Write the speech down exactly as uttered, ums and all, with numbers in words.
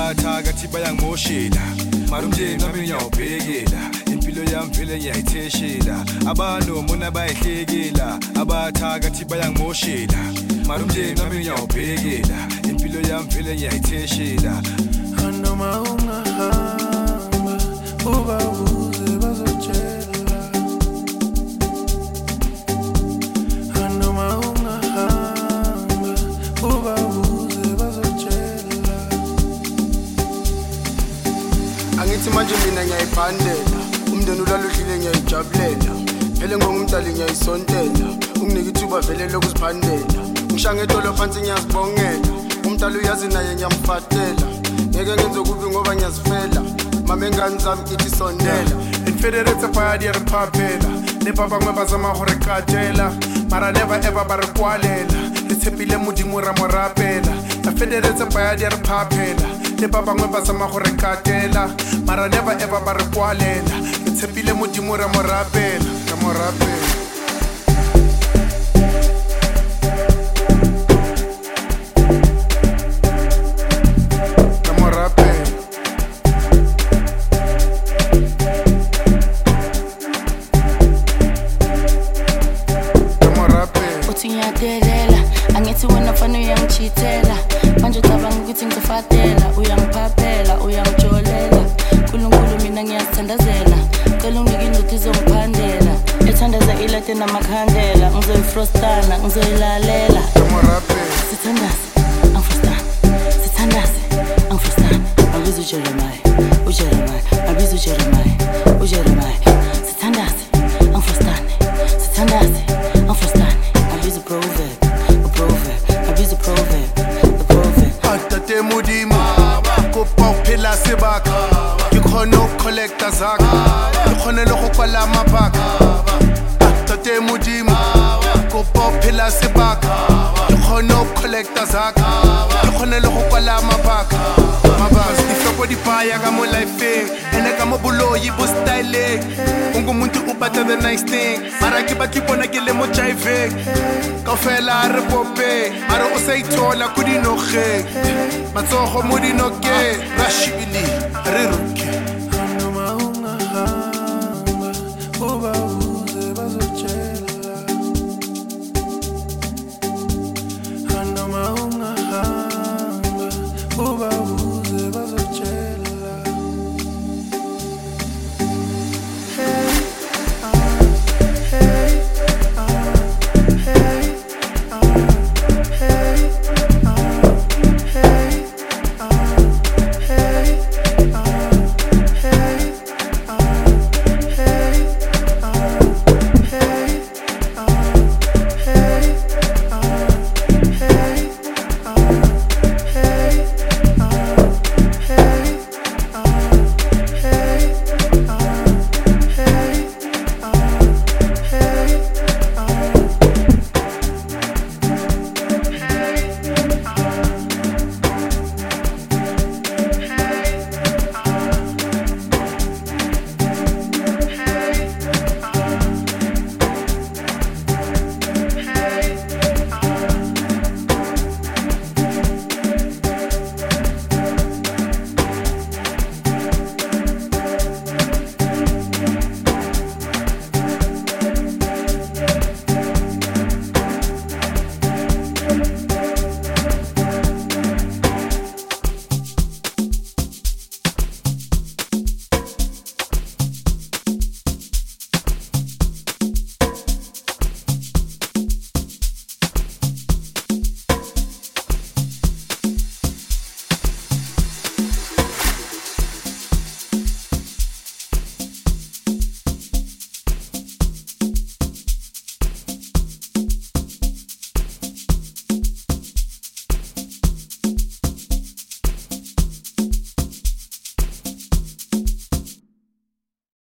abathakathi bayangimoshela marumjeni wami ngiyawubhekela impilo yami vele ngiyayitheshela abanomona bayihlekela abathakathi bayangimoshela marumjeni wami ngiyawubhekela impilo yami vele ngiyayitheshela anoma ungahamba ubabuze bazotshela anoma ungahamba ubabuze bazotshela angithi manje mina ngiyayiphandela umndeni ulaluhlile ngiyayijabulela phele ngongumdali ngiyayisontela unginike ithuba vele lokuziphandela ngishange etolo phansi ngiyazibongela umdali uyazi naye ngiyamfatela ngeke ngenze kubi ngoba ngiyazifela mama engane zami ithi sondela infederate party ya repapela le baba ngwe bazama hore katela mara never ever ba re kwalela le tshepile modimo ra morapela infederate party ya repapela le baba ngwe bazama hore katela mara never ever ba re kwalela le tshepile modimo ra morapela ra morapela angithi wena fana uyangithithela manje ucabanga ukuthi ngizofatela uyangiphaphela uyangijolela uNkulunkulu mina ngiyathandazela cela unginike induku izongiphandela ethandaza ilate namakhandela ngizoyifrostana ngizoyilalela sithandaze angifrostana sithandaze angifrostana abizo Jeremiah uJeremiah abizo Jeremiah uJeremiah sithandaze angifrostana sithandaze angifrostana abizo proverb abizo proverb the proverb atate modimo kopa phela sebaka ke khona o collector zaka ke khona le go kwala mabaka atate modimo kopa phela sebaka ke khona o collector zaka ke khona le go kwala mabaka mabaka difoko di paya ka mo life ene ka mo boloyi bo style ungumuntu ubata the nice thing mara ke batli bona ke le mo jive ka fela re pope mara o sa ithola kudinoge matsogo mo dinoke rashibili re